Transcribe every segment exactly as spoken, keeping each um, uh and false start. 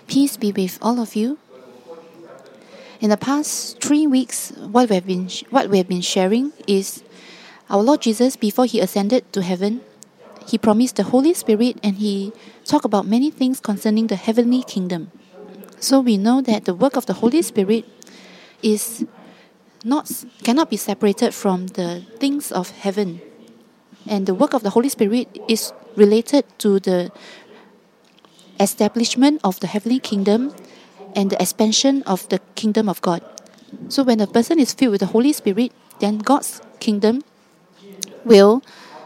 Peace be with all of you. In the past three weeks, what we have been what we have been sharing is our Lord Jesus, before he ascended to heaven, he promised the Holy Spirit, and he talked about many things concerning the heavenly kingdom. So we know that the work of the Holy Spirit is not cannot be separated from the things of heaven, and the work of the Holy Spirit is related to the establishment of the heavenly kingdom and the expansion of the kingdom of God. So when a person is filled with the Holy Spirit, then God's kingdom will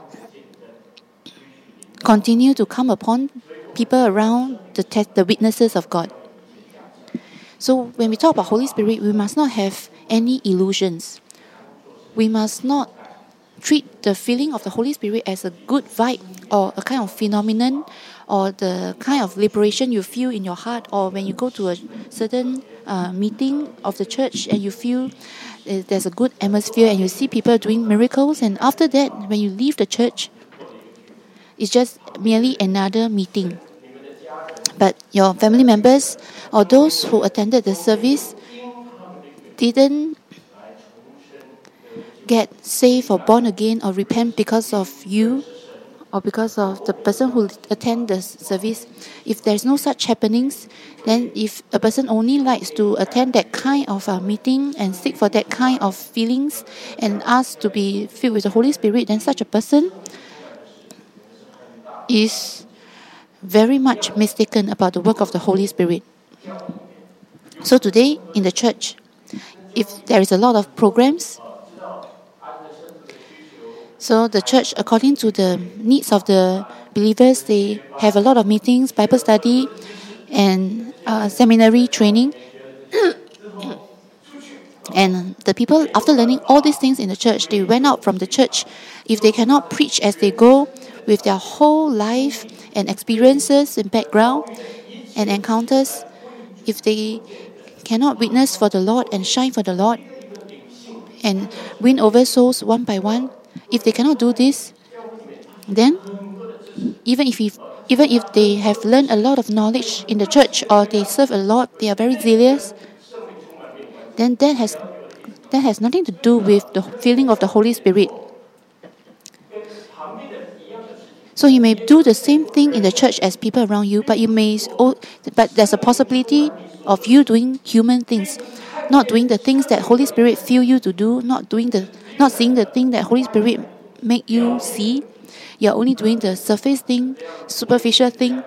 continue to come upon people around the te- the witnesses of God. So when we talk about Holy Spirit, we must not have any illusions. We must not treat the feeling of the Holy Spirit as a good vibe or a kind of phenomenon or the kind of liberation you feel in your heart, or when you go to a certain uh, meeting of the church and you feel uh, there's a good atmosphere and you see people doing miracles, and after that when you leave the church, it's just merely another meeting. But your family members or those who attended the service didn't get saved or born again or repent because of you or because of the person who attend the service. If there's no such happenings, then if a person only likes to attend that kind of uh, meeting and seek for that kind of feelings and ask to be filled with the Holy Spirit, then such a person is very much mistaken about the work of the Holy Spirit. So today in the church, if there is a lot of programs, so the church, according to the needs of the believers, they have a lot of meetings, Bible study, and uh, seminary training. And the people, after learning all these things in the church, they went out from the church. If they cannot preach as they go with their whole life and experiences and background and encounters, if they cannot witness for the Lord and shine for the Lord and win over souls one by one, if they cannot do this, then even if if even if they have learned a lot of knowledge in the church or they serve a lot, they are very zealous, then that has that has nothing to do with the feeling of the Holy Spirit. So you may do the same thing in the church as people around you, but you may oh, but there's a possibility of you doing human things, not doing the things that Holy Spirit feel you to do, not doing the not seeing the thing that Holy Spirit make you see. You're only doing the surface thing, superficial thing.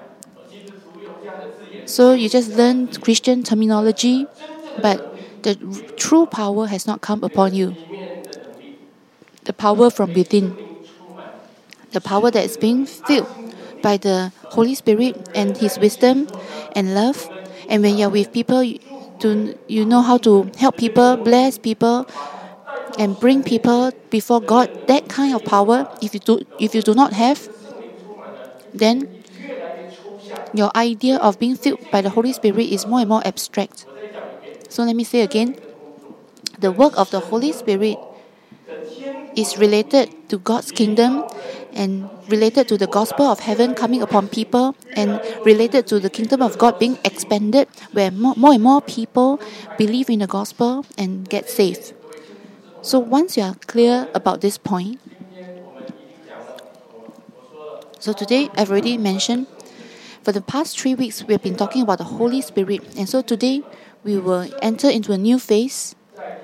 So you just learn Christian terminology, but the true power has not come upon you. The power from within. The power that is being filled by the Holy Spirit and His wisdom and love. And when you're with people, you, to, you know how to help people, bless people, and bring people before God. That kind of power, if you do, if you do not have, then your idea of being filled by the Holy Spirit is more and more abstract. So let me say again, the work of the Holy Spirit is related to God's kingdom and related to the gospel of heaven coming upon people and related to the kingdom of God being expanded, where more, more and more people believe in the gospel and get saved. So once you are clear about this point, so today I've already mentioned, for the past three weeks we have been talking about the Holy Spirit, and so today we will enter into a new phase.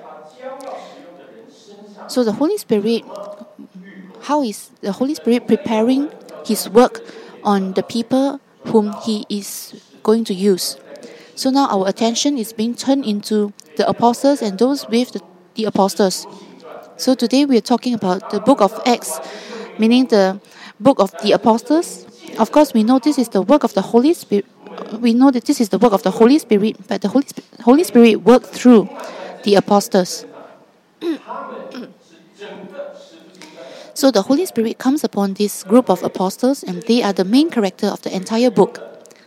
So the Holy Spirit, how is the Holy Spirit preparing His work on the people whom He is going to use? So now our attention is being turned into the apostles and those with the, the apostles. So today we are talking about the book of Acts, meaning the book of the apostles. Of course, we know this is the work of the Holy Spirit. We know that this is the work of the Holy Spirit, but the Holy, Holy Spirit worked through the apostles. So the Holy Spirit comes upon this group of apostles, and they are the main character of the entire book.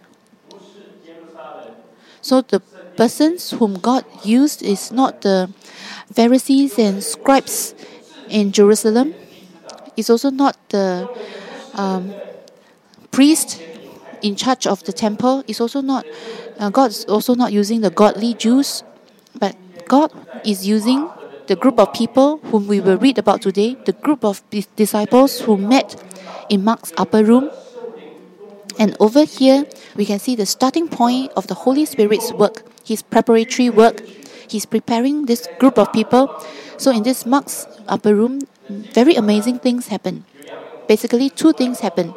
So the persons whom God used is not the Pharisees and scribes in Jerusalem. It's also not the um, priest in charge of the temple. It's also not uh, God's also not using the godly Jews, but God is using the group of people whom we will read about today, the group of disciples who met in Mark's upper room. And over here, we can see the starting point of the Holy Spirit's work, His preparatory work. He's preparing this group of people. So in this Mark's upper room, very amazing things happen. Basically, two things happen.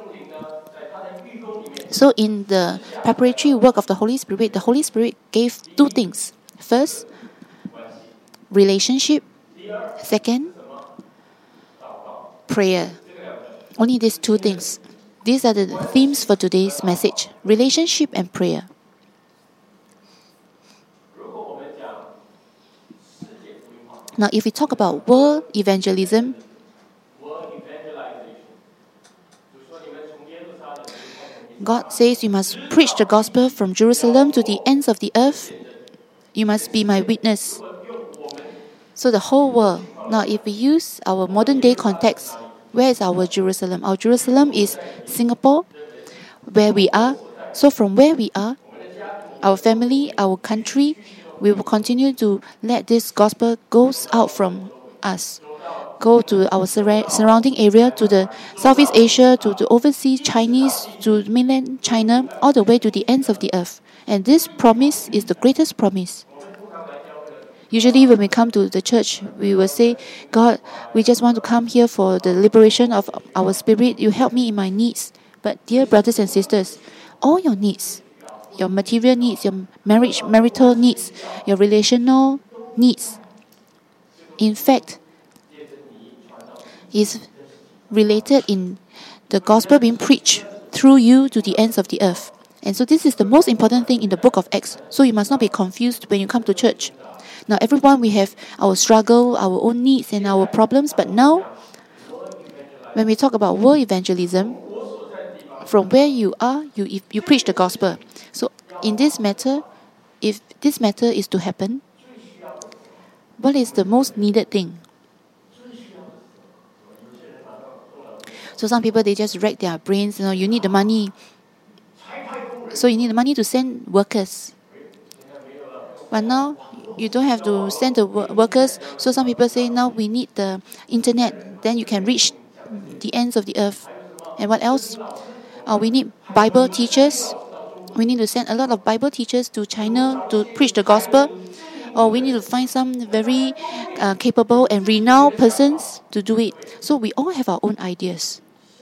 So in the preparatory work of the Holy Spirit, the Holy Spirit gave two things. First, relationship. Second, prayer. Only these two things. These are the themes for today's message. Relationship and prayer. Now, if we talk about world evangelism, God says you must preach the gospel from Jerusalem to the ends of the earth. You must be my witness. So the whole world. Now, if we use our modern day context, where is our Jerusalem? Our Jerusalem is Singapore, where we are. So from where we are, our family, our country, we will continue to let this gospel goes out from us. Go to our sur- surrounding area, to the Southeast Asia, to the overseas Chinese, to mainland China, all the way to the ends of the earth. And this promise is the greatest promise. Usually when we come to the church, we will say, God, we just want to come here for the liberation of our spirit. You help me in my needs. But dear brothers and sisters, all your needs, your material needs, your marriage, marital needs, your relational needs, in fact, is related in the gospel being preached through you to the ends of the earth. And so this is the most important thing in the book of Acts. So you must not be confused when you come to church. Now everyone, we have our struggle, our own needs and our problems. But now, when we talk about world evangelism, from where you are, you you preach the gospel. So in this matter, if this matter is to happen, what is the most needed thing? So some people, they just rack their brains, you know, you need the money. So you need the money to send workers. But now, you don't have to send the workers. So some people say, now we need the internet. Then you can reach the ends of the earth. And what else? Uh, we need Bible teachers. We need to send a lot of Bible teachers to China to preach the gospel. Or we need to find some very uh, capable and renowned persons to do it. So we all have our own ideas.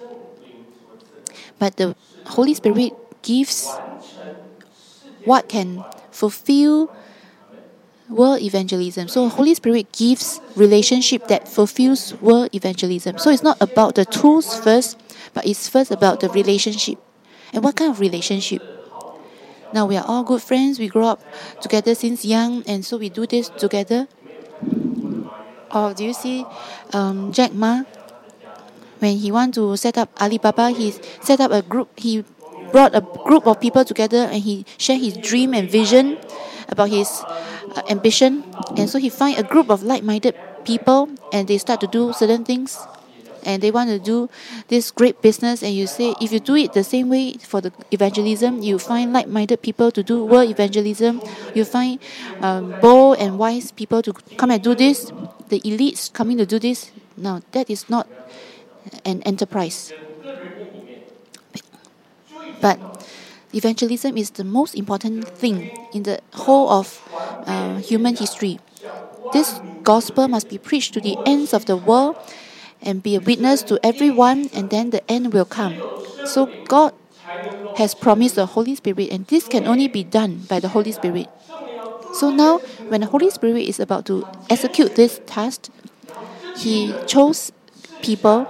But the Holy Spirit gives what can fulfill world evangelism. So Holy Spirit gives relationship that fulfills world evangelism. So it's not about the tools first, but it's first about the relationship. And what kind of relationship? Now we are all good friends. We grow up together since young, and so we do this together. Or do you see um, Jack Ma? When he want to set up Alibaba, he set up a group. He brought a group of people together, and he shared his dream and vision about his uh, ambition. And so he find a group of like-minded people, and they start to do certain things, and they want to do this great business. And you say, if you do it the same way for the evangelism, you find like-minded people to do world evangelism. You find um, bold and wise people to come and do this. The elites coming to do this. Now that is not an enterprise. But evangelism is the most important thing in the whole of uh, human history. This gospel must be preached to the ends of the world and be a witness to everyone, and then the end will come. So God has promised the Holy Spirit, and this can only be done by the Holy Spirit. So now, when the Holy Spirit is about to execute this task, He chose people,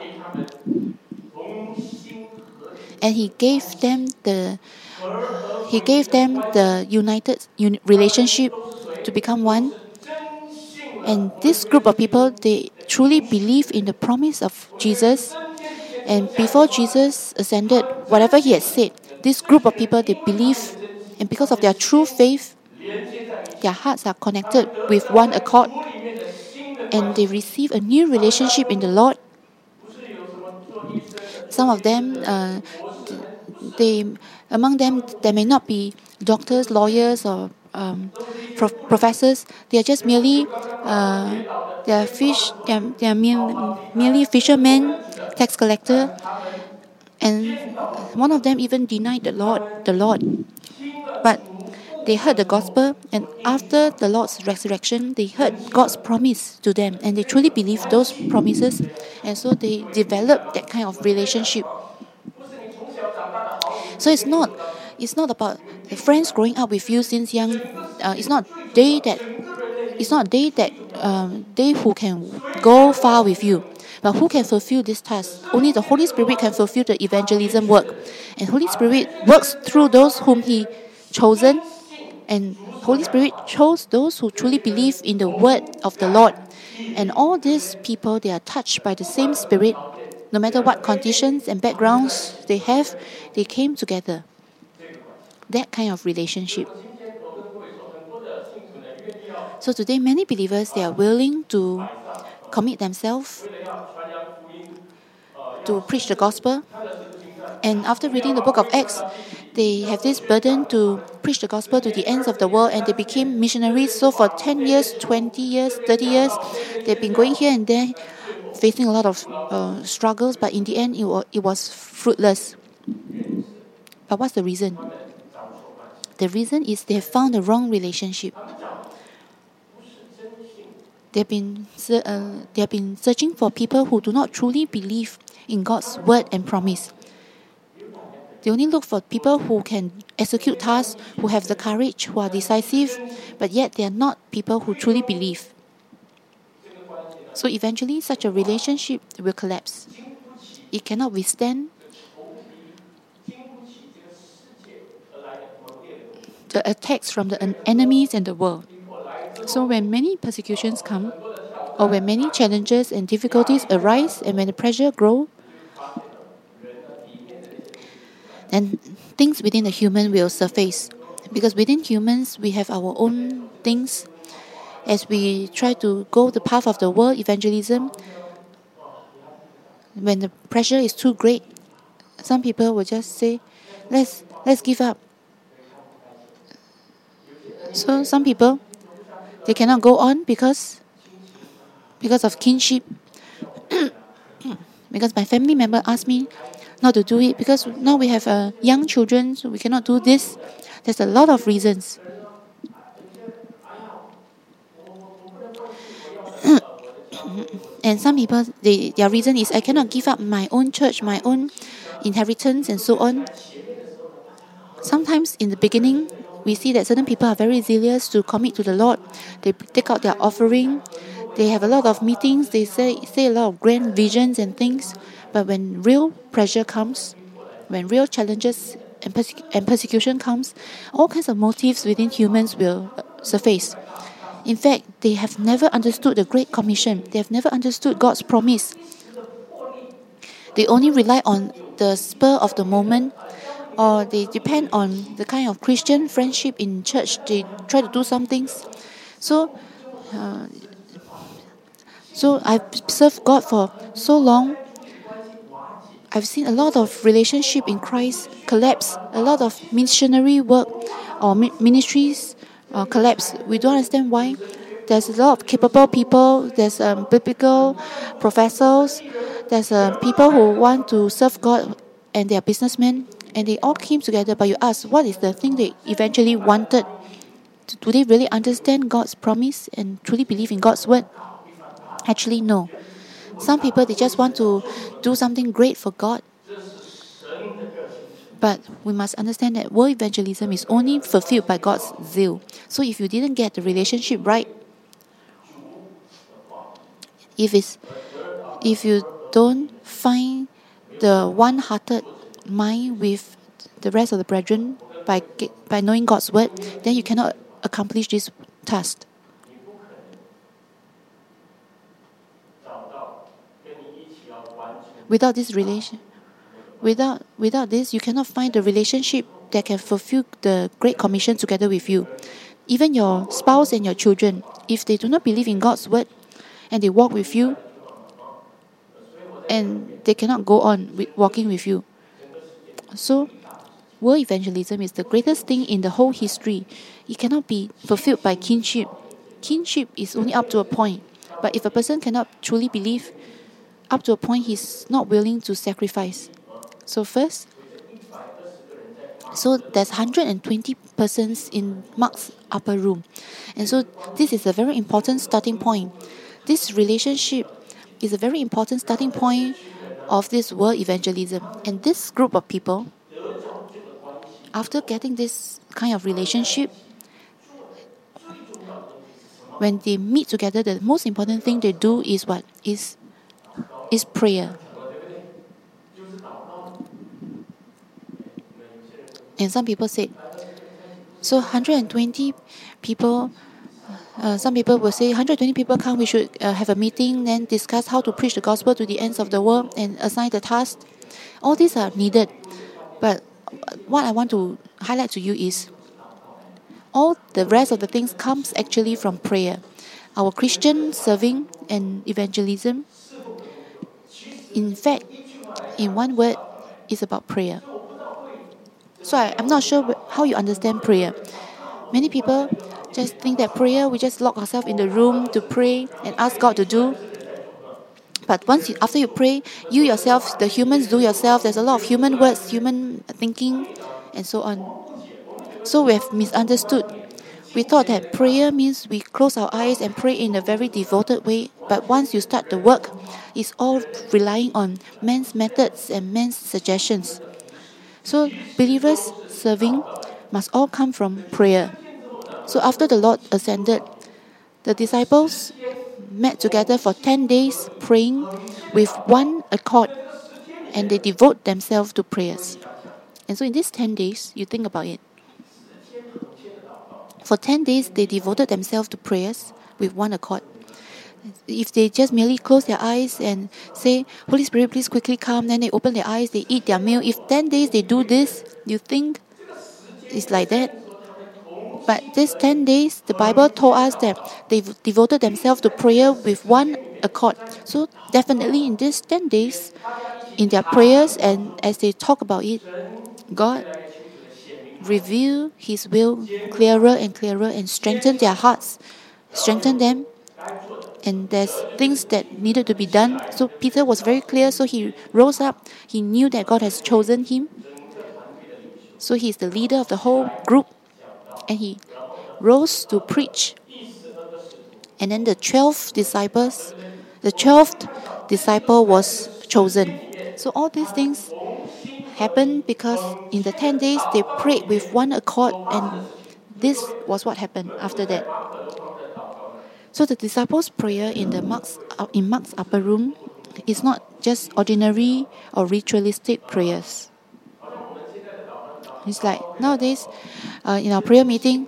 and He gave them the He gave them the united un- relationship to become one. And this group of people, they truly believe in the promise of Jesus. And before Jesus ascended, whatever He had said, this group of people, they believe. And because of their true faith, their hearts are connected with one accord. And they receive a new relationship in the Lord. Some of them, uh, they among them there may not be doctors, lawyers, or um, pro- professors. They are just merely uh, they are fish. They are, they are mere, merely fishermen, tax collector, and one of them even denied the Lord. The Lord, but they heard the gospel, and after the Lord's resurrection, they heard God's promise to them, and they truly believed those promises, and so they developed that kind of relationship. So it's not, it's not about the friends growing up with you since young. Uh, it's not they that, it's not they that, um, they who can go far with you, but who can fulfill this task? Only the Holy Spirit can fulfill the evangelism work, and Holy Spirit works through those whom He chosen. And Holy Spirit chose those who truly believe in the word of the Lord. And all these people, they are touched by the same Spirit. No matter what conditions and backgrounds they have, they came together. That kind of relationship. So today, many believers, they are willing to commit themselves to preach the gospel. And after reading the book of Acts, they have this burden to preach the gospel to the ends of the world, and they became missionaries. So for ten years, twenty years, thirty years, they've been going here and there, facing a lot of uh, struggles, but in the end, it was, it was fruitless. But what's the reason? The reason is they have found the wrong relationship. They've been, uh, they have been searching for people who do not truly believe in God's word and promise. They only look for people who can execute tasks, who have the courage, who are decisive, but yet they are not people who truly believe. So eventually, such a relationship will collapse. It cannot withstand the attacks from the enemies and the world. So when many persecutions come, or when many challenges and difficulties arise, and when the pressure grows, then things within the human will surface. Because within humans, we have our own things. As we try to go the path of the world evangelism, when the pressure is too great, some people will just say, let's let's give up. So some people, they cannot go on because because of kinship. Because my family member asked me not to do it, because now we have uh, young children, so we cannot do this. There's a lot of reasons. And some people, they, their reason is, I cannot give up my own church, my own inheritance, and so on. Sometimes in the beginning, we see that certain people are very zealous to commit to the Lord. They take out their offering. They have a lot of meetings. They say, say a lot of grand visions and things. But when real pressure comes, when real challenges and, perse- and persecution comes, all kinds of motives within humans will surface. In fact, they have never understood the Great Commission. They have never understood God's promise. They only rely on the spur of the moment, or they depend on the kind of Christian friendship in church. They try to do some things. So, uh, so I've served God for so long. I've seen a lot of relationship in Christ collapse. A lot of missionary work or ministries uh, collapse. We don't understand why. There's a lot of capable people. There's um, biblical professors. There's uh, people who want to serve God, and they are businessmen. And they all came together. But you ask, what is the thing they eventually wanted? Do they really understand God's promise and truly believe in God's word? Actually, no. Some people, they just want to do something great for God. But we must understand that world evangelism is only fulfilled by God's zeal. So if you didn't get the relationship right, if it's, if you don't find the one-hearted mind with the rest of the brethren by by knowing God's word, then you cannot accomplish this task. Without this relation, without without this, you cannot find the relationship that can fulfill the Great Commission together with you. Even your spouse and your children, if they do not believe in God's word, and they walk with you, and they cannot go on with walking with you. So, world evangelism is the greatest thing in the whole history. It cannot be fulfilled by kinship. Kinship is only up to a point. But if a person cannot truly believe, up to a point, he's not willing to sacrifice. So first, so there's one hundred twenty persons in Mark's upper room. And so this is a very important starting point. This relationship is a very important starting point of this world evangelism. And this group of people, after getting this kind of relationship, when they meet together, the most important thing they do is what? Is, is prayer. And some people said, so one hundred twenty people, uh, some people will say, one hundred twenty people come, we should uh, have a meeting, then discuss how to preach the gospel to the ends of the world and assign the task. All these are needed. But what I want to highlight to you is, all the rest of the things comes actually from prayer. Our Christian serving and evangelism, in fact, in one word, is about prayer. So I, I'm not sure how you understand prayer. Many people just think that prayer, we just lock ourselves in the room to pray and ask God to do. But once you, after you pray, you yourself, the humans do yourself. There's a lot of human words, human thinking, and so on. So we have misunderstood. We thought that prayer means we close our eyes and pray in a very devoted way. But once you start the work, it's all relying on man's methods and man's suggestions. So believers serving must all come from prayer. So after the Lord ascended, the disciples met together for ten days praying with one accord, and they devote themselves to prayers. And so in these ten days, you think about it. For ten days, they devoted themselves to prayers with one accord. If they just merely close their eyes and say, Holy Spirit, please quickly come, then they open their eyes, they eat their meal. If ten days they do this, you think it's like that? But these ten days, the Bible told us that they devoted themselves to prayer with one accord. So definitely in these ten days, in their prayers and as they talk about it, God reveal His will clearer and clearer and strengthen their hearts, strengthen them. And there's things that needed to be done. So Peter was very clear, so he rose up. He knew that God has chosen him. So he's the leader of the whole group. And he rose to preach. And then the twelve disciples, the twelfth disciple was chosen. So all these things happened because in the ten days they prayed with one accord, and this was what happened after that. So the disciples' prayer in the Mark's, in Mark's upper room is not just ordinary or ritualistic prayers. It's like nowadays, uh, in our prayer meeting,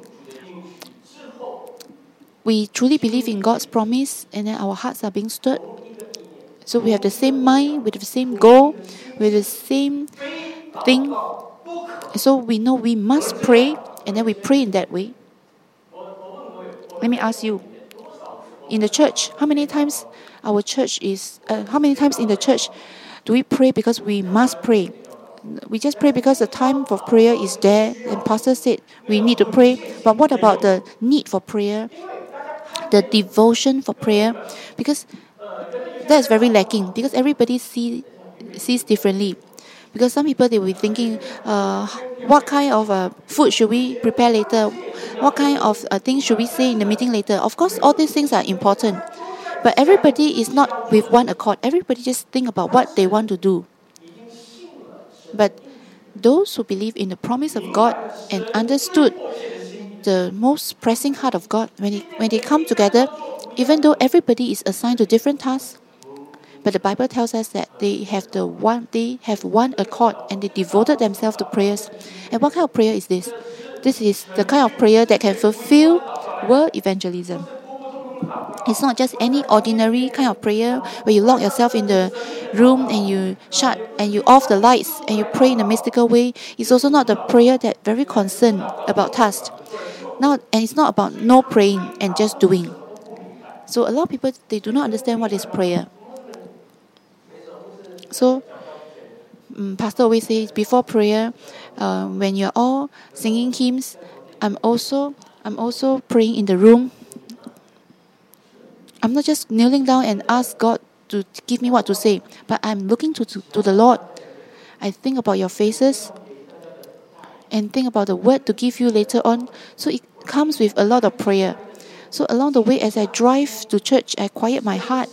we truly believe in God's promise, and then our hearts are being stirred. So we have the same mind, with the same goal, with the same thing. So we know we must pray, and then we pray in that way. Let me ask you, in the church, how many times our church is, uh, how many times in the church do we pray because we must pray? We just pray because the time for prayer is there, and pastor said we need to pray. But what about the need for prayer, the devotion for prayer? Because that's very lacking, because everybody see, sees differently. Because some people, they will be thinking, uh, what kind of uh, food should we prepare later? What kind of uh, things should we say in the meeting later? Of course, all these things are important. But everybody is not with one accord. Everybody just think about what they want to do. But those who believe in the promise of God and understood the most pressing heart of God, when, it, when they come together, even though everybody is assigned to different tasks, but the Bible tells us that they have the one they have one accord, and they devoted themselves to prayers. And what kind of prayer is this? This is the kind of prayer that can fulfill world evangelism. It's not just any ordinary kind of prayer where you lock yourself in the room and you shut and you off the lights and you pray in a mystical way. It's also not the prayer that very concerned about tasks. Now, and it's not about no praying and just doing. So a lot of people, they do not understand what is prayer. So um, pastor always says before prayer, uh, when you're all singing hymns, I'm also I'm also praying in the room. I'm not just kneeling down and ask God to give me what to say, but I'm looking to, to, to the Lord. I think about your faces and think about the word to give you later on. So it comes with a lot of prayer. So along the way, as I drive to church, I quiet my heart.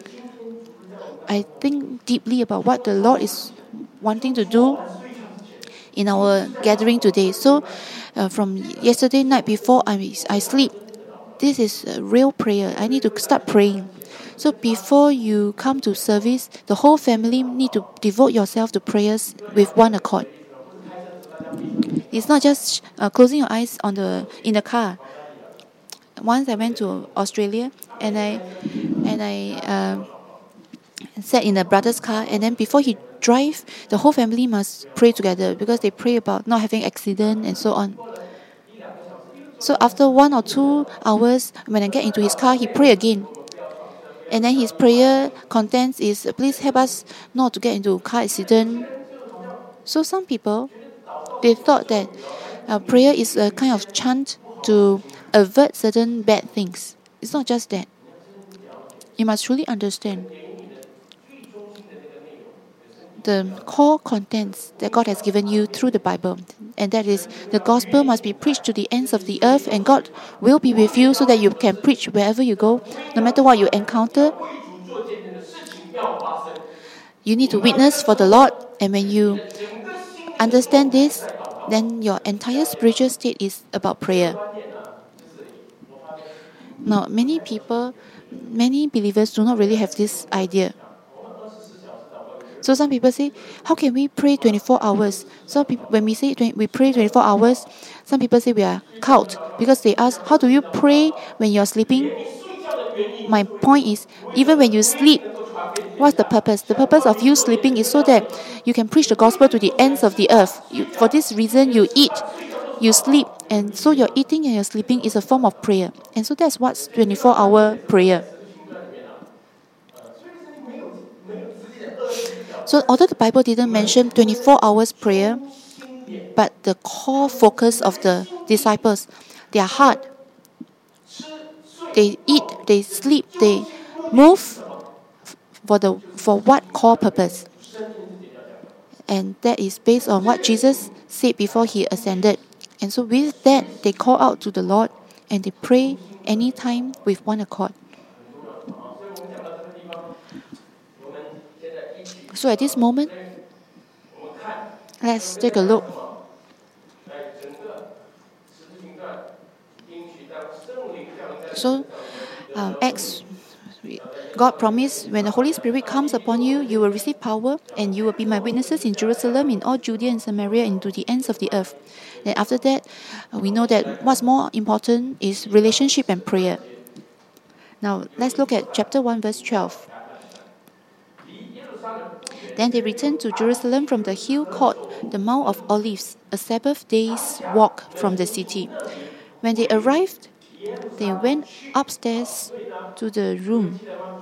I think deeply about what the Lord is wanting to do in our gathering today. So uh, from yesterday night before I, I sleep, this is a real prayer. I need to start praying. So before you come to service, the whole family need to devote yourself to prayers with one accord. It's not just uh, closing your eyes on the in the car. Once I went to Australia and I and I uh, sat in a brother's car, and then before he drive, the whole family must pray together because they pray about not having accident and so on. So after one or two hours, when I get into his car, he pray again. And then his prayer contents is, please help us not to get into a car accident. So some people, they thought that uh, prayer is a kind of chant to avert certain bad things. It's not just that. You must truly understand the core contents that God has given you through the Bible. And that is, the gospel must be preached to the ends of the earth, and God will be with you so that you can preach wherever you go. No matter what you encounter, you need to witness for the Lord. And when you understand this, then your entire spiritual state is about prayer. Now, many people, many believers do not really have this idea. So some people say, how can we pray twenty-four hours? So people, when we say we pray twenty-four hours, some people say we are cult because they ask, how do you pray when you're sleeping? My point is, even when you sleep, what's the purpose? The purpose of you sleeping is so that you can preach the gospel to the ends of the earth. You, for this reason, you eat, you sleep, and so your eating and your sleeping is a form of prayer. And so that's what's twenty-four hour prayer. So although the Bible didn't mention twenty-four hours prayer, but the core focus of the disciples, their heart, they eat, they sleep, they move for the for what core purpose? And that is based on what Jesus said before he ascended. And so with that, they call out to the Lord and they pray anytime with one accord. So at this moment, let's take a look. So, um, Acts, God promised, when the Holy Spirit comes upon you, you will receive power, and you will be my witnesses in Jerusalem, in all Judea and Samaria, and to the ends of the earth. Then after that, we know that what's more important is relationship and prayer. Now, let's look at chapter one, verse twelve. Then they returned to Jerusalem from the hill called the Mount of Olives, a Sabbath day's walk from the city. When they arrived, they went upstairs to the room.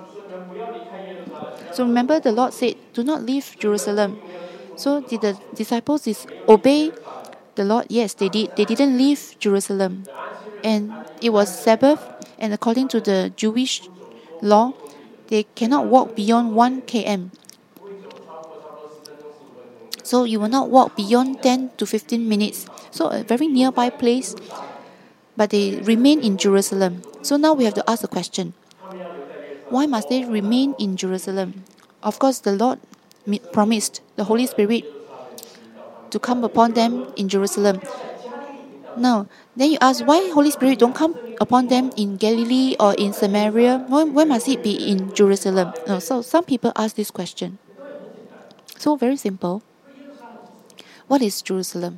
So remember, the Lord said, do not leave Jerusalem. So did the disciples obey the Lord? Yes, they did. They didn't leave Jerusalem. And it was Sabbath, and according to the Jewish law, they cannot walk beyond one kilometer. So you will not walk beyond ten to fifteen minutes. So a very nearby place, but they remain in Jerusalem. So now we have to ask the question, why must they remain in Jerusalem? Of course, the Lord promised the Holy Spirit to come upon them in Jerusalem. Now, then you ask, why Holy Spirit don't come upon them in Galilee or in Samaria? Why, why must it be in Jerusalem? No, so some people ask this question. So very simple. What is Jerusalem?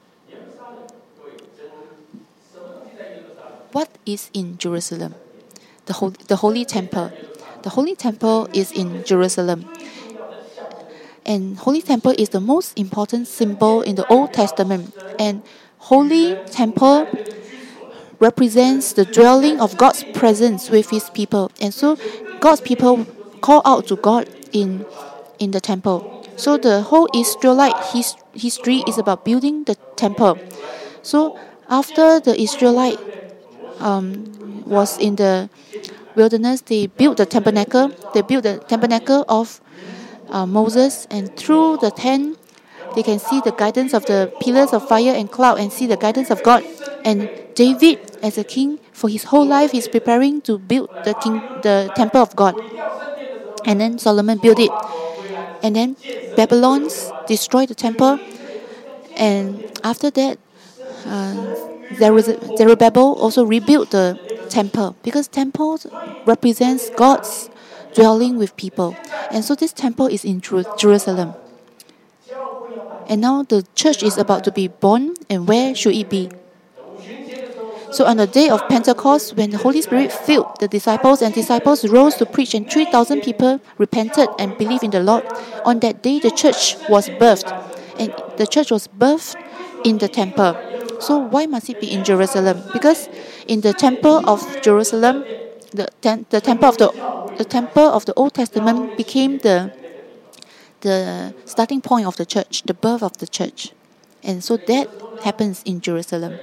What is in Jerusalem? The Holy, the Holy Temple. The Holy Temple is in Jerusalem. And Holy Temple is the most important symbol in the Old Testament. And Holy Temple represents the dwelling of God's presence with His people. And so God's people call out to God in, in the temple. So the whole Israelite his, history is about building the temple. So after the Israelite um, was in the wilderness, they built the tabernacle. They built the tabernacle of uh, Moses, and through the tent, they can see the guidance of the pillars of fire and cloud, and see the guidance of God. And David, as a king, for his whole life, is preparing to build the king, the temple of God. And then Solomon built it. And then Babylon's destroyed the temple. And after that, uh, Zerubbabel also rebuilt the temple, because temple represents God's dwelling with people. And so this temple is in Jerusalem. And now the church is about to be born, and where should it be? So on the day of Pentecost, when the Holy Spirit filled the disciples, and disciples rose to preach, and three thousand people repented and believed in the Lord, on that day the church was birthed. And the church was birthed in the temple. So why must it be in Jerusalem? Because in the temple of Jerusalem, the, ten, the temple of the the temple of the Old Testament became the the starting point of the church, the birth of the church. And so that happens in Jerusalem.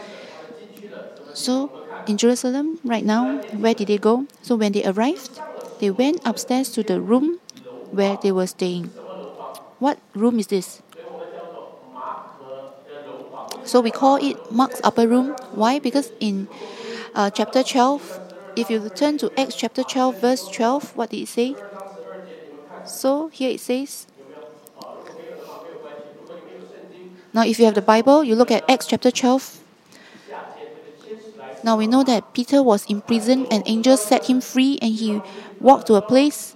So in Jerusalem right now, where did they go? So when they arrived, they went upstairs to the room where they were staying. What room is this? So we call it Mark's upper room. Why? Because in uh, chapter twelve, if you turn to Acts chapter twelve, verse twelve, what did it say? So here it says, now if you have the Bible, you look at Acts chapter twelve. Now we know that Peter was in prison, and angels set him free, and he walked to a place,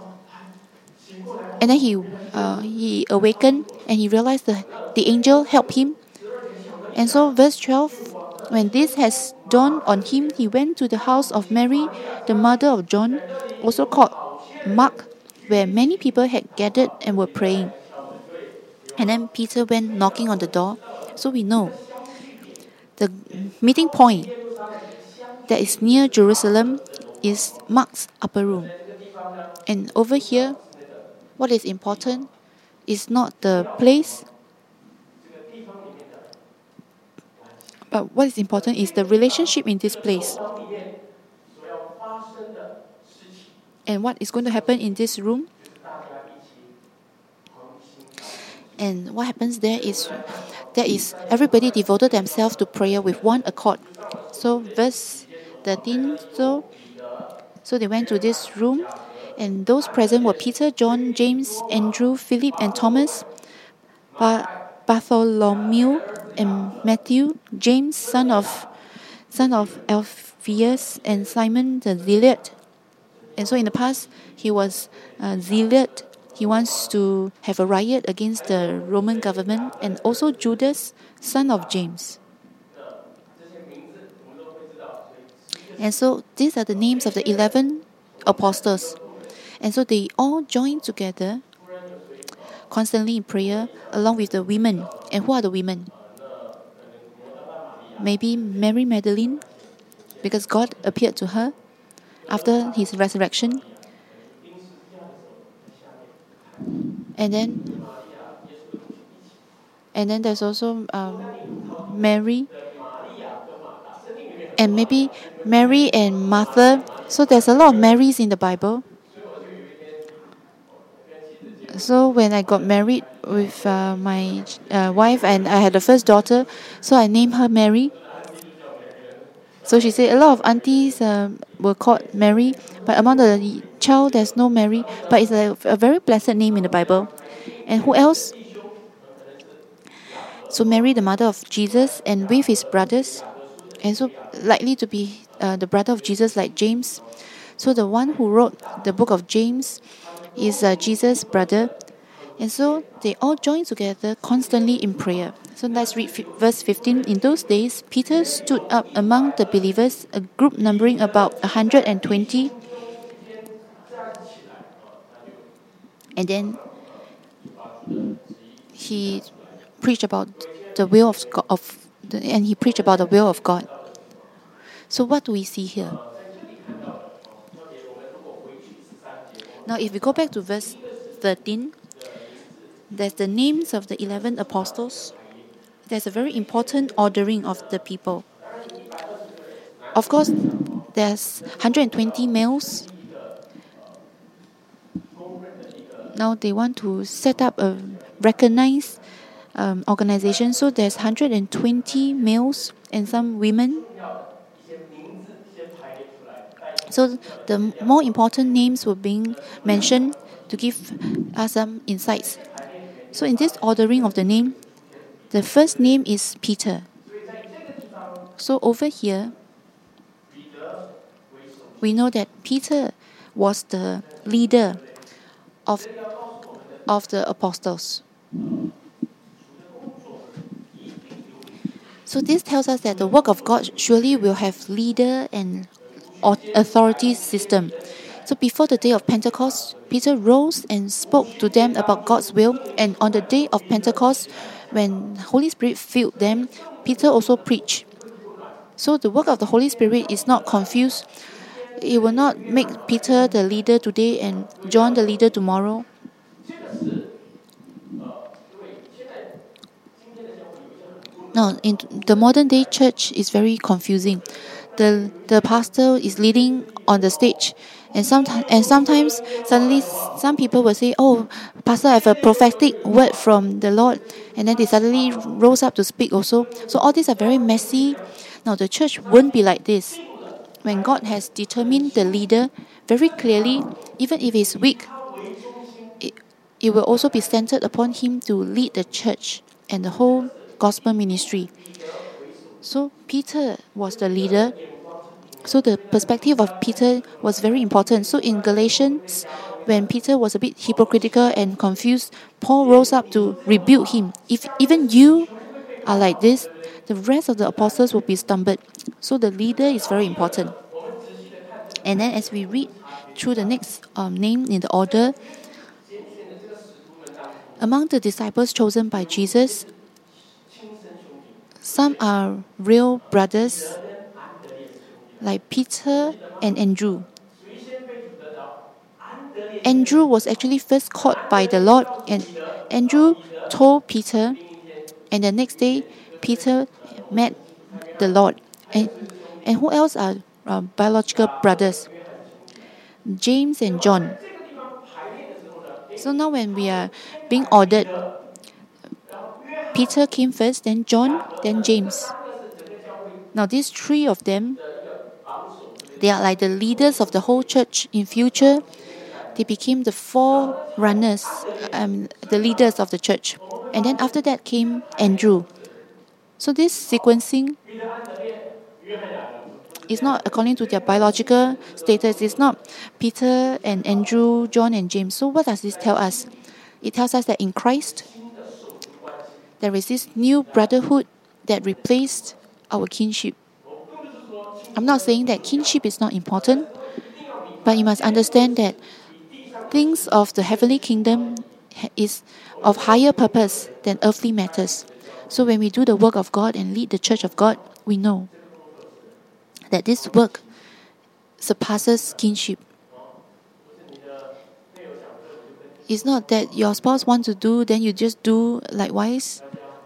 and then he uh, he awakened, and he realized that the angel helped him. And so verse twelve, when this has dawned on him, he went to the house of Mary, the mother of John, also called Mark, where many people had gathered and were praying. And then Peter went knocking on the door. So we know the meeting point that is near Jerusalem is Mark's upper room. And over here, what is important is not the place, but what is important is the relationship in this place. And what is going to happen in this room? And what happens there is, there is everybody devoted themselves to prayer with one accord. So verse thirteen, so, so they went to this room, and those present were Peter, John, James, Andrew, Philip, and Thomas, Bartholomew, and Matthew, James, son of son of Alphaeus, and Simon the Zealot. And so in the past, he was a zealot. He wants to have a riot against the Roman government. And also Judas, son of James. And so these are the names of the eleven apostles. And so they all joined together constantly in prayer along with the women. And who are the women? Maybe Mary Magdalene, because God appeared to her after his resurrection. And then and then there's also um, Mary, and maybe Mary and Martha. So there's a lot of Marys in the Bible. So when I got married with uh, my uh, wife, and I had the first daughter, so I named her Mary. So she said a lot of aunties uh, were called Mary, but among the child there's no Mary, but it's a, a very blessed name in the Bible. And who else? So Mary, the mother of Jesus, and with his brothers, and so likely to be uh, the brother of Jesus, like James. So the one who wrote the book of James is uh, Jesus' brother. And so they all joined together constantly in prayer. So let's read f- verse fifteen. In those days, Peter stood up among the believers, a group numbering about one hundred twenty. And then he preached about the will of God, of the, and he preached about the will of God. So what do we see here? Now, if we go back to verse thirteen, there's the names of the eleven apostles. There's a very important ordering of the people. Of course, there's one hundred twenty males. Now they want to set up a recognized um, organization. So there's one hundred twenty males and some women. So the more important names were being mentioned to give us some insights. So in this ordering of the name, the first name is Peter. So over here, we know that Peter was the leader of, of the apostles. So this tells us that the work of God surely will have leader and authority system. So before the day of Pentecost, Peter rose and spoke to them about God's will. And on the day of Pentecost, when Holy Spirit filled them, Peter also preached. So the work of the Holy Spirit is not confused. It will not make Peter the leader today and John the leader tomorrow. No, in the modern day church is very confusing. The the pastor is leading on the stage, and sometimes and sometimes suddenly some people will say, "Oh, pastor, I have a prophetic word from the Lord," and then they suddenly rose up to speak also. So all these are very messy. Now the church won't be like this. When God has determined the leader very clearly, even if he's weak, it, it will also be centered upon him to lead the church and the whole gospel ministry. So Peter was the leader. So the perspective of Peter was very important. So in Galatians, when Peter was a bit hypocritical and confused, Paul rose up to rebuke him. If even you are like this, the rest of the apostles will be stumbled. So the leader is very important. And then as we read through the next um, name in the order, among the disciples chosen by Jesus, some are real brothers, like Peter and Andrew. Andrew was actually first caught by the Lord, and Andrew told Peter, and the next day Peter met the Lord. And, and who else are uh, biological brothers? James and John. So now when we are being ordered, Peter came first, then John, then James. Now these three of them, they are like the leaders of the whole church. In future, they became the forerunners, um, the leaders of the church. And then after that came Andrew. So this sequencing is not according to their biological status. It's not Peter and Andrew, John and James. So what does this tell us? It tells us that in Christ, there is this new brotherhood that replaced our kinship. I'm not saying that kinship is not important, but you must understand that things of the heavenly kingdom is of higher purpose than earthly matters. So when we do the work of God and lead the church of God, we know that this work surpasses kinship. It's not that your spouse wants to do, then you just do likewise.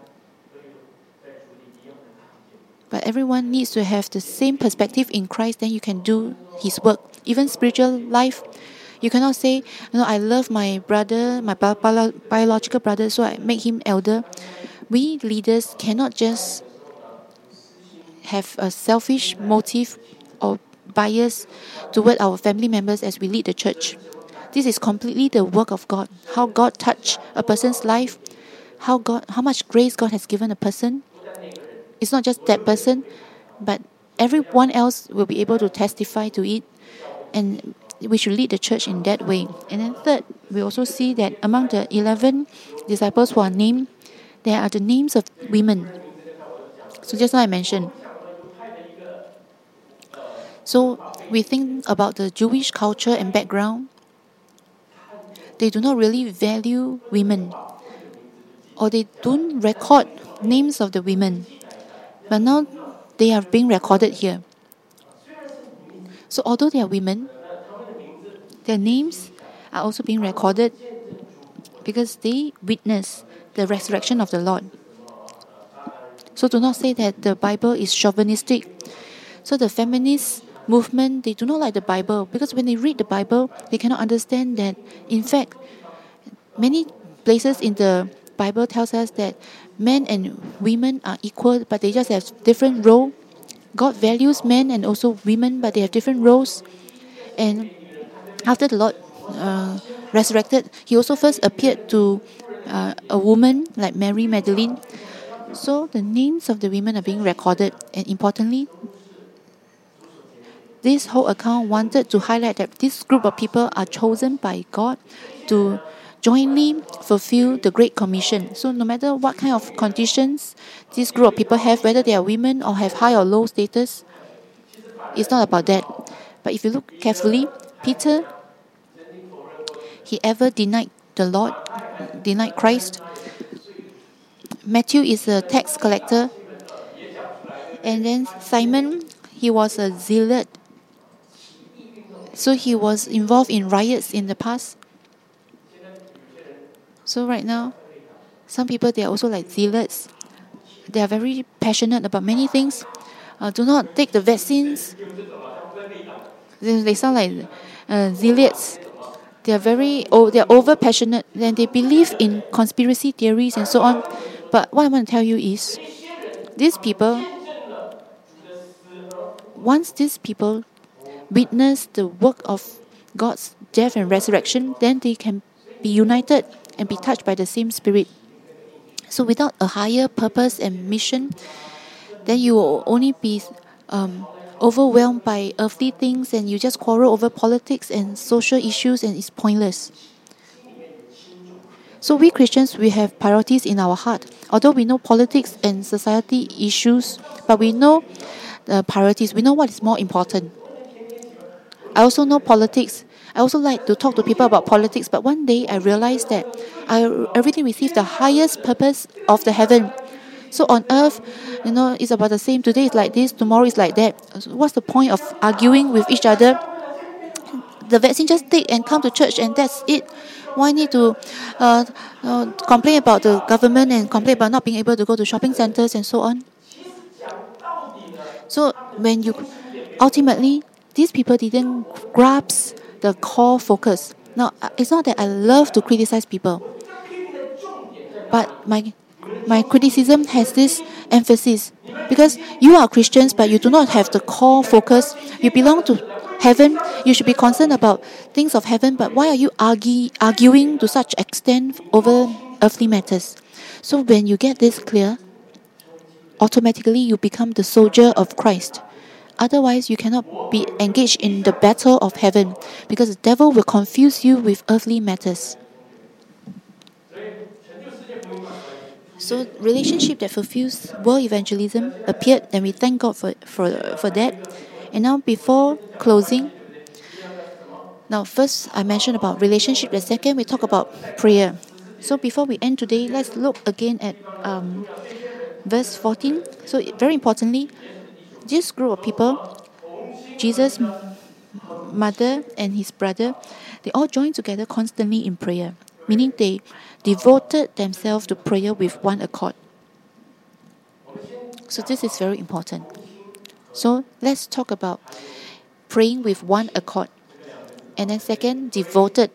But everyone needs to have the same perspective in Christ, then you can do His work. Even spiritual life, you cannot say, you know, I love my brother, my bi- bi- biological brother, so I make him elder. We leaders cannot just have a selfish motive or bias toward our family members as we lead the church. This is completely the work of God. How God touched a person's life, how God, how much grace God has given a person. It's not just that person, but everyone else will be able to testify to it, and we should lead the church in that way. And then third, we also see that among the eleven disciples who are named, there are the names of women. So just now I mentioned. So we think about the Jewish culture and background. They do not really value women, or they don't record names of the women. But now they are being recorded here. So although they are women, their names are also being recorded. because they witness the resurrection of the Lord. So do not say that the Bible is chauvinistic. So the feminist movement, they do not like the Bible because when they read the Bible, they cannot understand that, in fact, many places in the Bible tells us that men and women are equal, but they just have different role. God values men and also women, but they have different roles. And after the Lord uh, resurrected, He also first appeared to uh, a woman like Mary Magdalene. So the names of the women are being recorded, and importantly, this whole account wanted to highlight that this group of people are chosen by God to jointly fulfill the Great Commission. So no matter what kind of conditions this group of people have, whether they are women or have high or low status, it's not about that. But if you look carefully, Peter, he ever denied the Lord, denied Christ. Matthew is a tax collector. And then Simon, he was a zealot. So he was involved in riots in the past. So right now, some people, they are also like zealots. They are very passionate about many things. Uh, do not take the vaccines. They, they sound like uh, zealots. They are very, oh, they are over passionate. And they believe in conspiracy theories and so on. But what I want to tell you is, these people, once these people witness the work of God's death and resurrection, then they can be united and be touched by the same Spirit. So without a higher purpose and mission, then you will only be um, overwhelmed by earthly things, and you just quarrel over politics and social issues, and it's pointless. So we Christians, we have priorities in our heart. Although we know politics and society issues, but we know the priorities. We know what is more important. I also know politics. I also like to talk to people about politics, but one day I realized that I already received the highest purpose of the heaven. So on earth, you know, it's about the same. Today is like this, tomorrow is like that. What's the point of arguing with each other? The vaccine, just take and come to church and that's it. Why need to uh, uh, complain about the government and complain about not being able to go to shopping centers and so on? So when you ultimately, these people didn't grasp the core focus. Now, it's not that I love to criticize people, but my my criticism has this emphasis, because you are Christians, but you do not have the core focus. You belong to heaven. You should be concerned about things of heaven, but why are you argue, arguing to such extent over earthly matters? So when you get this clear, automatically you become the soldier of Christ. Otherwise, you cannot be engaged in the battle of heaven, because the devil will confuse you with earthly matters. So, relationship that fulfills world evangelism appeared, and we thank God for, for, for that. And now, before closing, now first I mentioned about relationship. The second, we talk about prayer. So, before we end today, let's look again at um, verse fourteen. So, very importantly, this group of people, Jesus' mother and his brother, they all joined together constantly in prayer, meaning they devoted themselves to prayer with one accord. So this is very important. So let's talk about praying with one accord. And then second, devoted.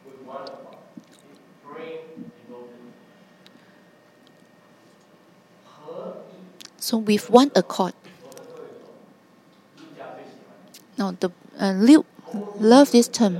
So with one accord. Now, the uh, Luke love this term.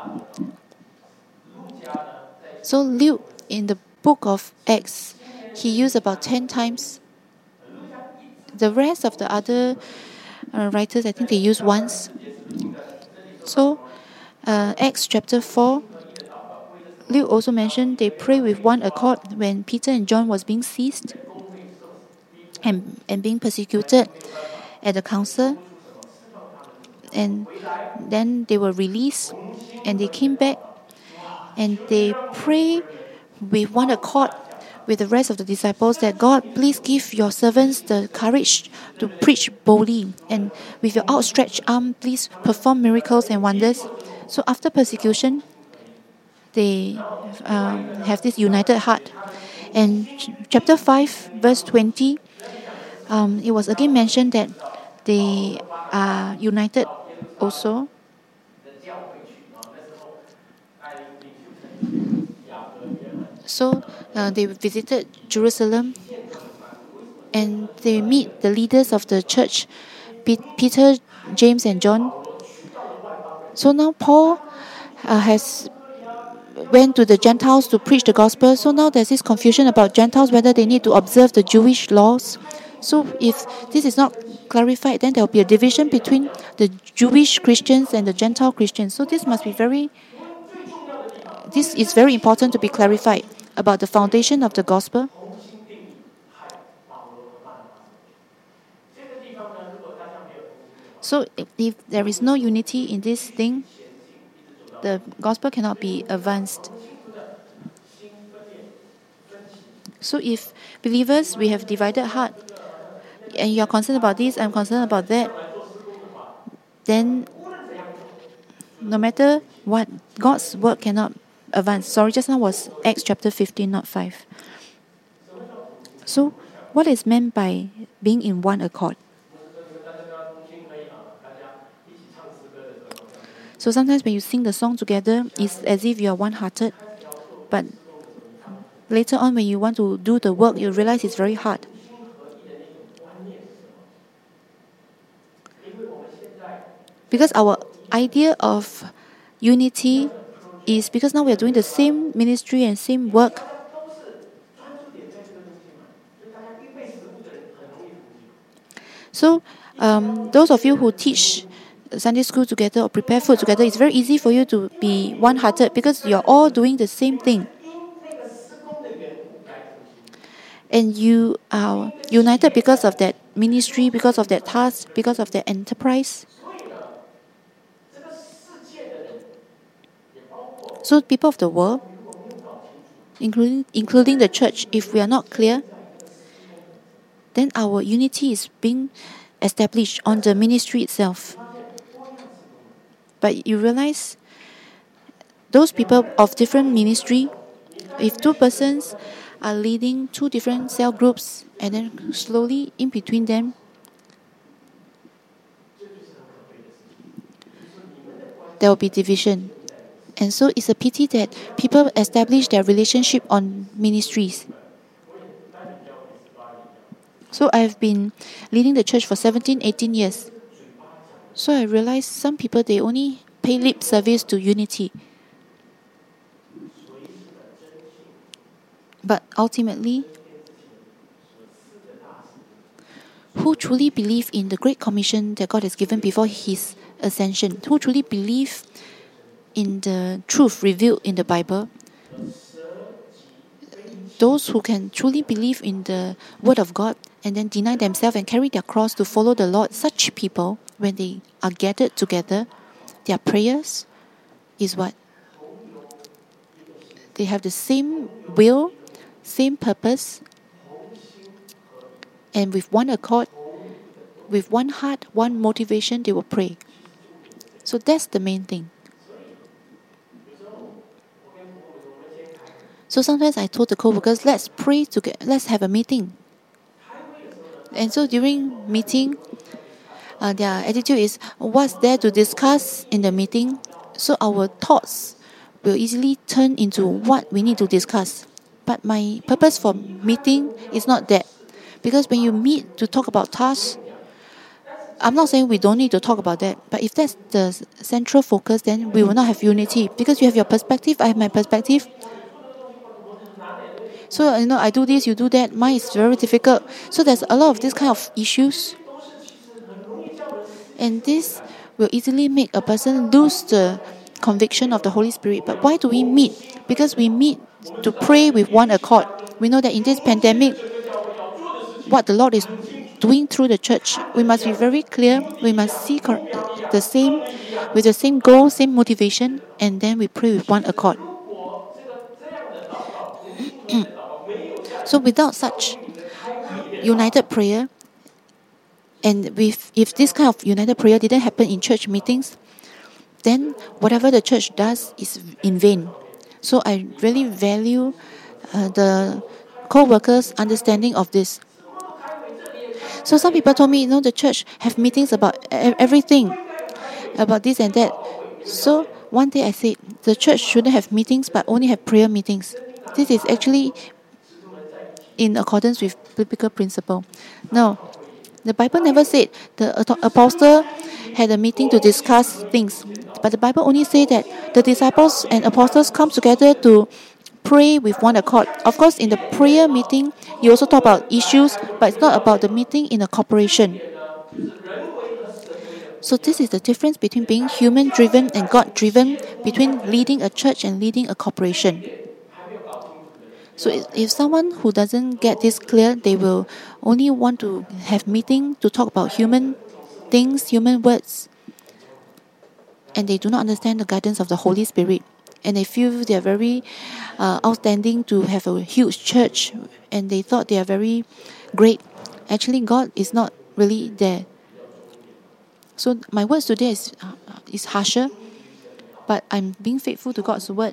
So Luke, in the book of Acts, he used about ten times. The rest of the other uh, writers, I think they use once. So, uh, Acts chapter four, Luke also mentioned they pray with one accord when Peter and John was being seized and, and being persecuted at the council. And then they were released and they came back and they pray with one accord with the rest of the disciples that God, please give your servants the courage to preach boldly, and with your outstretched arm, please perform miracles and wonders. So after persecution, they um, have this united heart. And ch- chapter five, verse twenty, um, it was again mentioned that they are united also. So uh, they visited Jerusalem and they meet the leaders of the church, Pe- Peter, James, and John. So now Paul uh, has went to the Gentiles to preach the gospel. So now there's this confusion about Gentiles, whether they need to observe the Jewish laws. So if this is not clarified, then there will be a division between the Jewish Christians and the Gentile Christians. So this must be very, this is very important to be clarified about the foundation of the gospel. So if, if there is no unity in this thing, the gospel cannot be advanced. So if believers, we have divided heart, and you are concerned about this, I'm concerned about that, then no matter what, God's word cannot advance. Sorry, just now was Acts chapter fifteen, not five. So what is meant by being in one accord? So sometimes when you sing the song together, it's as if you are one-hearted. But later on, when you want to do the work, you realize it's very hard. Because our idea of unity is because now we are doing the same ministry and same work. So um, those of you who teach Sunday school together or prepare food together, it's very easy for you to be one-hearted because you're all doing the same thing. And you are united because of that ministry, because of that task, because of that enterprise. So people of the world, including including the church, if we are not clear, then our unity is being established on the ministry itself. But you realize those people of different ministry, if two persons are leading two different cell groups and then slowly in between them, there will be division. And so it's a pity that people establish their relationship on ministries. So I've been leading the church for seventeen, eighteen years. So I realized some people, they only pay lip service to unity. But ultimately, who truly believe in the Great Commission that God has given before His ascension, who truly believe in the truth revealed in the Bible, those who can truly believe in the Word of God and then deny themselves and carry their cross to follow the Lord, such people, when they are gathered together, their prayers is what? They have the same will, same purpose, and with one accord, with one heart, one motivation, they will pray. So that's the main thing. So sometimes I told the co-workers, let's pray together, let's have a meeting. And so during meeting, uh, their attitude is, what's there to discuss in the meeting? So our thoughts will easily turn into what we need to discuss. But my purpose for meeting is not that. Because when you meet to talk about tasks, I'm not saying we don't need to talk about that. But if that's the central focus, then we will not have unity. Because you have your perspective, I have my perspective. So, you know, I do this, you do that. Mine is very difficult. So there's a lot of this kind of issues. And this will easily make a person lose the conviction of the Holy Spirit. But why do we meet? Because we meet to pray with one accord. We know that in this pandemic, what the Lord is doing through the church, we must be very clear. We must see the same, with the same goal, same motivation, and then we pray with one accord. So without such united prayer, and with, if this kind of united prayer didn't happen in church meetings, then whatever the church does is in vain. So I really value uh, the co-workers' understanding of this. So some people told me, you know, the church have meetings about e- everything, about this and that. So one day I said, the church shouldn't have meetings, but only have prayer meetings. This is actually in accordance with biblical principle. Now, the Bible never said the apostle had a meeting to discuss things, but the Bible only said that the disciples and apostles come together to pray with one accord. Of course, in the prayer meeting, you also talk about issues, but it's not about the meeting in a corporation. So this is the difference between being human-driven and God-driven, between leading a church and leading a corporation. So if someone who doesn't get this clear, they will only want to have meeting to talk about human things, human words, and they do not understand the guidance of the Holy Spirit. And they feel they are very uh, outstanding to have a huge church, and they thought they are very great. Actually, God is not really there. So my words today is uh, is harsher, but I'm being faithful to God's word.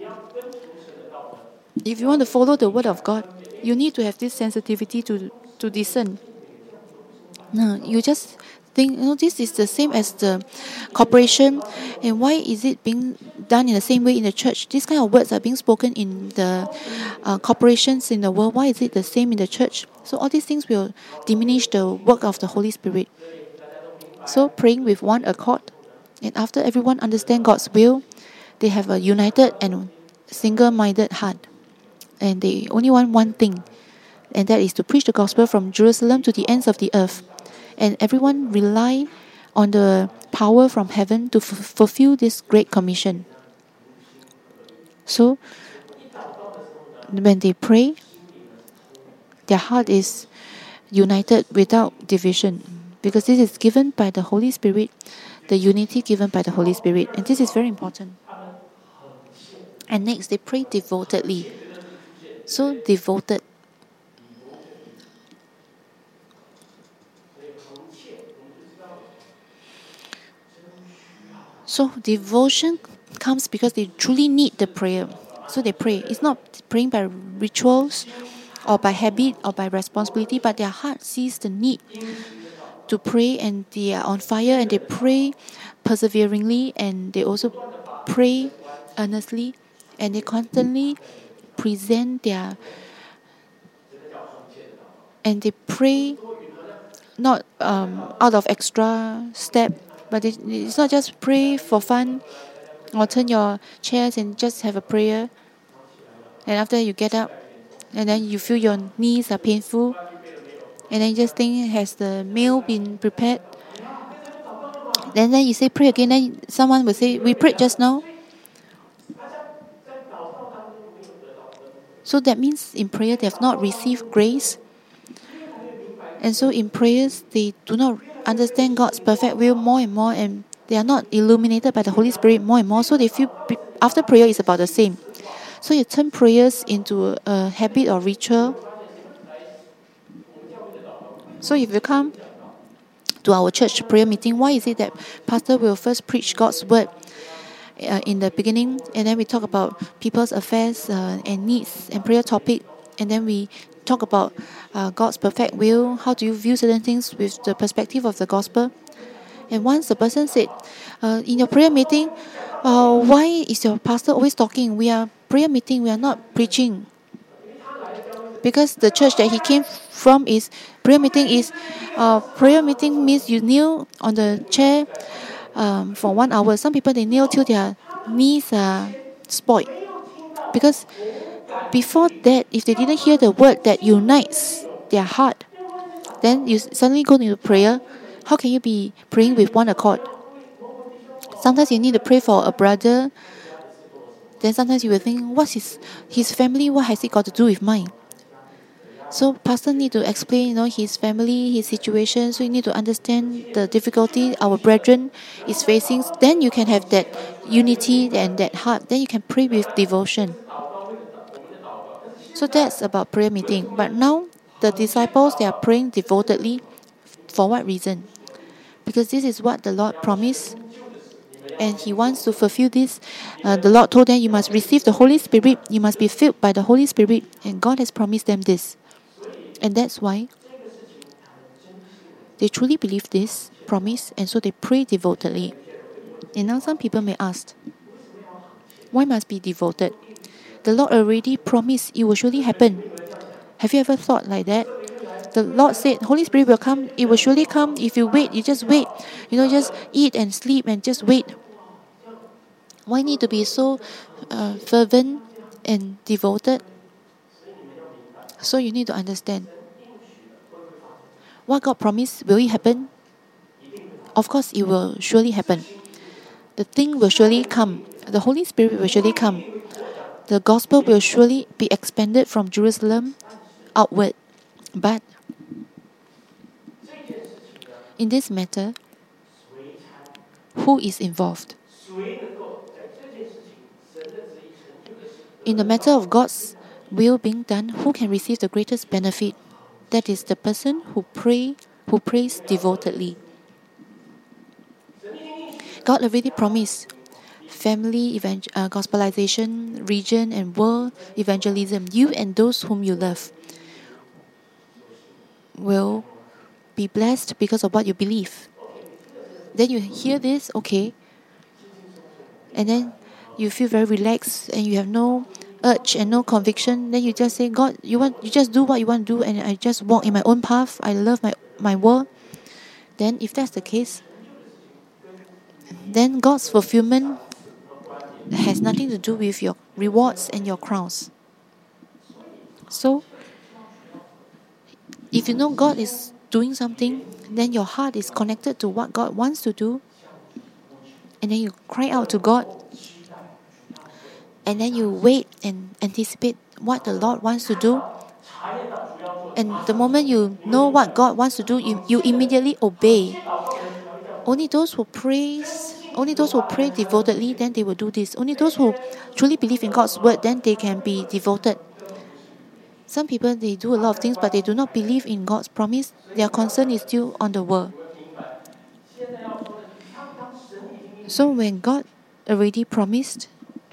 If you want to follow the word of God, you need to have this sensitivity to to discern. No, you just think, you know, this is the same as the corporation, and why is it being done in the same way in the church? These kind of words are being spoken in the uh, corporations in the world. Why is it the same in the church? So all these things will diminish the work of the Holy Spirit. So praying with one accord, and after everyone understand God's will, they have a united and single-minded heart, and they only want one thing, and that is to preach the gospel from Jerusalem to the ends of the earth. And everyone rely on the power from heaven to f- fulfill this great commission. So when they pray, their heart is united without division, because this is given by the Holy Spirit, the unity given by the Holy Spirit, and this is very important. And next, they pray devotedly. So devoted. So devotion comes because they truly need the prayer. So they pray. It's not praying by rituals or by habit or by responsibility, but their heart sees the need to pray, and they are on fire, and they pray perseveringly, and they also pray earnestly, and they constantly present their, and they pray not um, out of extra step, but it, it's not just pray for fun or turn your chairs and just have a prayer, and after you get up and then you feel your knees are painful, and then you just think, has the meal been prepared? Then then you say pray again, then someone will say, we prayed just now. So that means in prayer they have not received grace. And so in prayers they do not understand God's perfect will more and more, and they are not illuminated by the Holy Spirit more and more. So they feel after prayer is about the same. So you turn prayers into a habit or ritual. So if you come to our church prayer meeting, why is it that pastor will first preach God's word uh, in the beginning, and then we talk about people's affairs uh, and needs and prayer topic, and then we talk about uh, God's perfect will. How do you view certain things with the perspective of the gospel? And once the person said, uh, in your prayer meeting, uh, why is your pastor always talking? We are prayer meeting, we are not preaching. Because the church that he came from is prayer meeting is uh, prayer meeting means you kneel on the chair um, for one hour. Some people, they kneel till their knees are spoiled, because before that, if they didn't hear the word that unites their heart, then you suddenly go into prayer. How can you be praying with one accord? Sometimes you need to pray for a brother. Then sometimes you will think, what's his his family? What has it got to do with mine? So pastor need to explain, you know, his family, his situation. So you need to understand the difficulty our brethren is facing. Then you can have that unity and that heart. Then you can pray with devotion. So that's about prayer meeting. But now the disciples, they are praying devotedly. For what reason? Because this is what the Lord promised. and He wants to fulfill this. Uh, the Lord told them, you must receive the Holy Spirit. You must be filled by the Holy Spirit. And God has promised them this. And that's why they truly believe this promise, and so they pray devotedly. And now some people may ask, why must be devoted? The Lord already promised it will surely happen. Have you ever thought like that? The Lord said, Holy Spirit will come. It will surely come. If you wait, you just wait. You know, just eat and sleep and just wait. Why need to be so uh, fervent and devoted? So you need to understand. What God promised, will it happen? Of course, it will surely happen. The thing will surely come. The Holy Spirit will surely come. The gospel will surely be expanded from Jerusalem outward. But in this matter, who is involved? In the matter of God's will being done, who can receive the greatest benefit? That is the person who pray, who prays devotedly. God already promised family evangel- uh, gospelization, region and world evangelism. You and those whom you love will be blessed because of what you believe. Then you hear this, okay, and then you feel very relaxed and you have no urge and no conviction. Then you just say, God, you want, you just do what you want to do, and I just walk in my own path. I love my my world. Then, if that's the case, then God's fulfillment has nothing to do with your rewards and your crowns. So, if you know God is doing something, then your heart is connected to what God wants to do, and then you cry out to God, and then you wait and anticipate what the Lord wants to do. And the moment you know what God wants to do, you, you immediately obey. Only those who praise, only those who pray devotedly, then they will do this. Only those who truly believe in God's word, then they can be devoted. Some people, they do a lot of things, but they do not believe in God's promise. Their concern is still on the world. So when God already promised,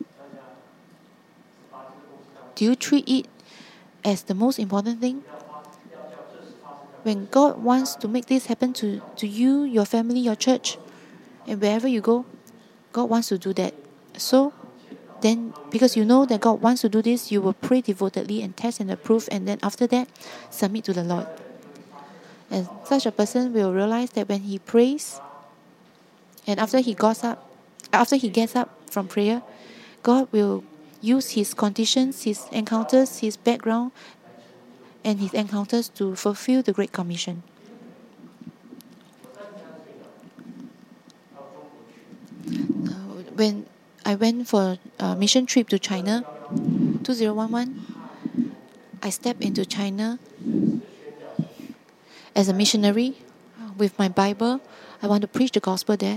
do you treat it as the most important thing? When God wants to make this happen to, to you, your family, your church, and wherever you go, God wants to do that. So then, because you know that God wants to do this, you will pray devotedly and test and approve, and then after that, submit to the Lord. And such a person will realize that when he prays, and after he gets up, after he gets up from prayer, God will use his conditions, his encounters, his background, and his encounters to fulfill the Great Commission. Uh, when I went for a mission trip to China, two thousand eleven, I stepped into China as a missionary with my Bible. I want to preach the gospel there.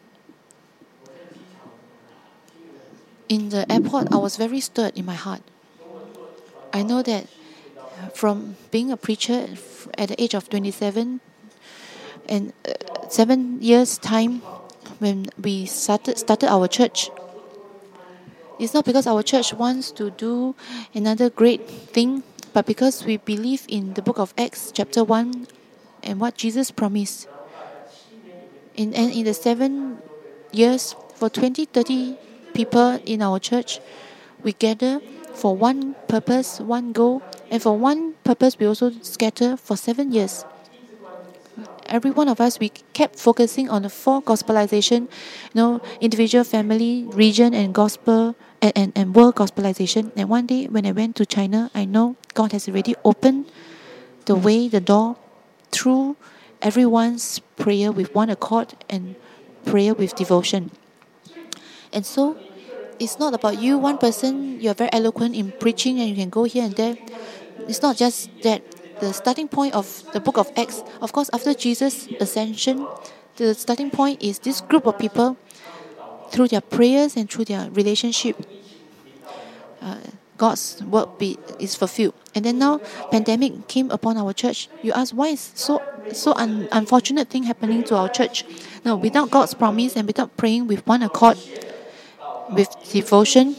In the airport, I was very stirred in my heart. I know that from being a preacher at the age of twenty-seven, and uh, seven years time when we started started our church, it's not because our church wants to do another great thing, but because we believe in the book of Acts chapter one and what Jesus promised. In, and in the seven years, for twenty, thirty people in our church, we gather for one purpose, one goal, and for one purpose we also scatter for seven years. Every one of us, we kept focusing on the four gospelization, you know, individual, family, region, and gospel, and, and, and world gospelization. And one day when I went to China, I know God has already opened the way, the door, through everyone's prayer with one accord and prayer with devotion. And so, it's not about you, one person, you're very eloquent in preaching and you can go here and there. It's not just that. The starting point of the book of Acts, of course, after Jesus' ascension, the starting point is this group of people, through their prayers and through their relationship, uh, God's work be, is fulfilled. And then now, pandemic came upon our church. You ask, why is so so un, unfortunate thing happening to our church? No, without God's promise and without praying with one accord, with devotion,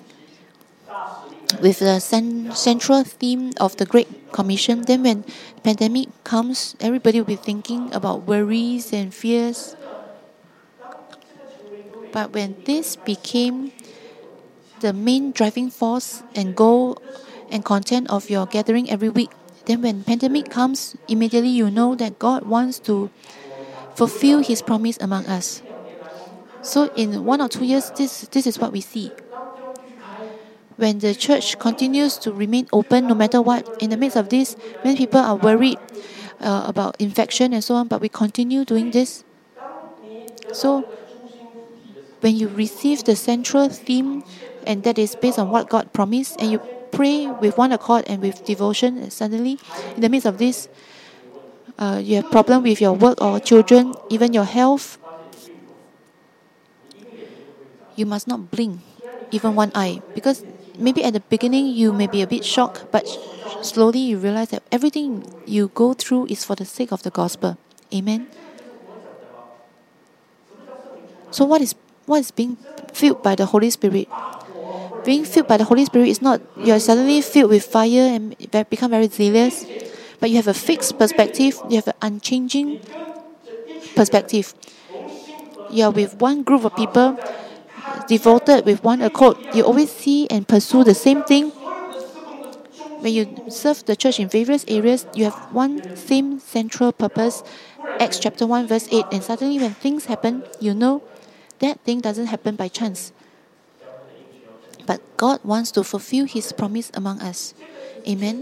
with the cen- central theme of the Great Commission, then when pandemic comes, everybody will be thinking about worries and fears. But when this became the main driving force and goal and content of your gathering every week, then when pandemic comes, immediately you know that God wants to fulfill His promise among us. So in one or two years, this this is what we see. When the church continues to remain open no matter what, in the midst of this, many people are worried uh, about infection and so on, but we continue doing this. So when you receive the central theme, and that is based on what God promised, and you pray with one accord and with devotion, and suddenly, in the midst of this, uh, you have problem with your work or children, even your health, you must not blink even one eye, because maybe at the beginning you may be a bit shocked, but slowly you realize that everything you go through is for the sake of the gospel. Amen. So what is what is being filled by the Holy Spirit? Being filled by the Holy Spirit is not you are suddenly filled with fire and become very zealous, but you have a fixed perspective, you have an unchanging perspective. You are with one group of people, devoted with one accord. You always see and pursue the same thing. When you serve the church in various areas, you have one same central purpose. Acts chapter one verse eight. And suddenly when things happen, you know that thing doesn't happen by chance. But God wants to fulfill His promise among us. Amen.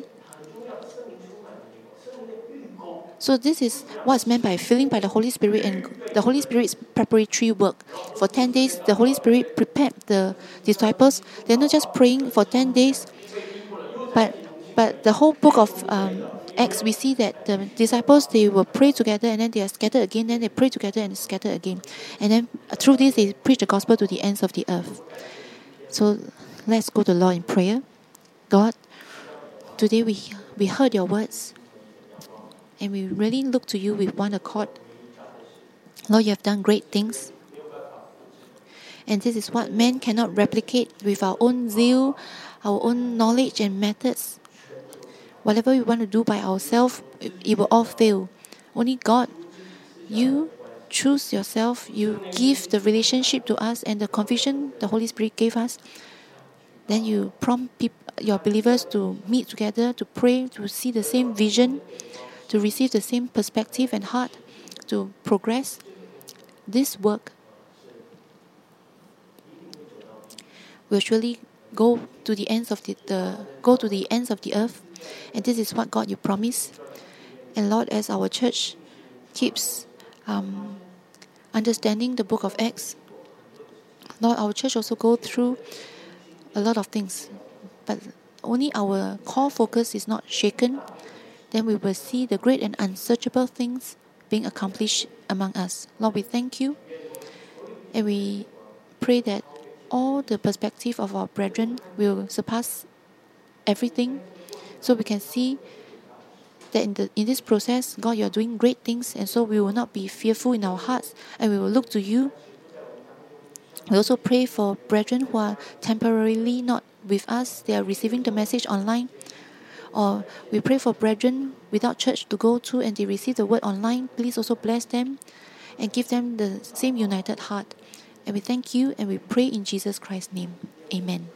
So this is what's meant by filling by the Holy Spirit, and the Holy Spirit's preparatory work. For ten days, the Holy Spirit prepared the disciples. They're not just praying for ten days, but but the whole book of um, Acts, we see that the disciples, they will pray together, and then they are scattered again, then they pray together and scatter again. And then through this, they preach the gospel to the ends of the earth. So let's go to the Lord in prayer. God, today we we heard your words, and we really look to you with one accord. Lord, you have done great things. And this is what man cannot replicate with our own zeal, our own knowledge and methods. Whatever we want to do by ourselves, it, it will all fail. Only God, you choose yourself, you give the relationship to us and the conviction the Holy Spirit gave us. Then you prompt people, your believers to meet together, to pray, to see the same vision, to receive the same perspective and heart, to progress. This work will surely go to the ends of the, the go to the ends of the earth, and this is what God you promise. And Lord, as our church keeps um, understanding the book of Acts, Lord, our church also go through a lot of things, but only our core focus is not shaken. Then we will see the great and unsearchable things being accomplished among us. Lord, we thank you, and we pray that all the perspective of our brethren will surpass everything, so we can see that in the in this process, God, you are doing great things, and so we will not be fearful in our hearts, and we will look to you. We also pray for brethren who are temporarily not with us, they are receiving the message online. Or we pray for brethren without church to go to and they receive the word online. Please also bless them and give them the same united heart. And we thank you and we pray in Jesus Christ's name. Amen.